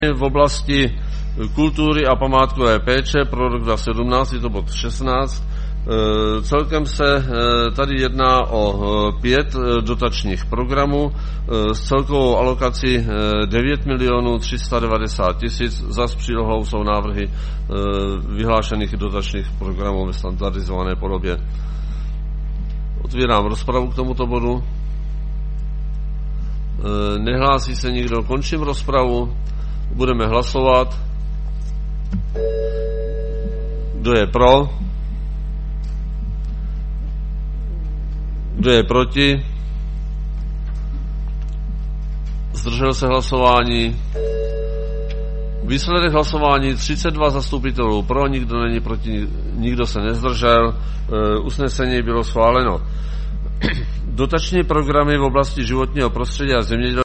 v oblasti kultury a památkové péče pro rok 2017, je to bod 16. Celkem se tady jedná o 5 dotačních programů s celkovou alokací 9 390 000. Zas přílohou jsou návrhy vyhlášených dotačních programů ve standardizované podobě. Otvírám rozpravu k tomuto bodu. Nehlásí se nikdo, končím rozpravu. Budeme hlasovat. Kdo je pro? Kdo je proti? Zdržel se hlasování. Výsledek hlasování 32 zastupitelů pro, nikdo není proti, nikdo se nezdržel. Usnesení bylo schváleno. Dotační programy v oblasti životního prostředí a zemědělství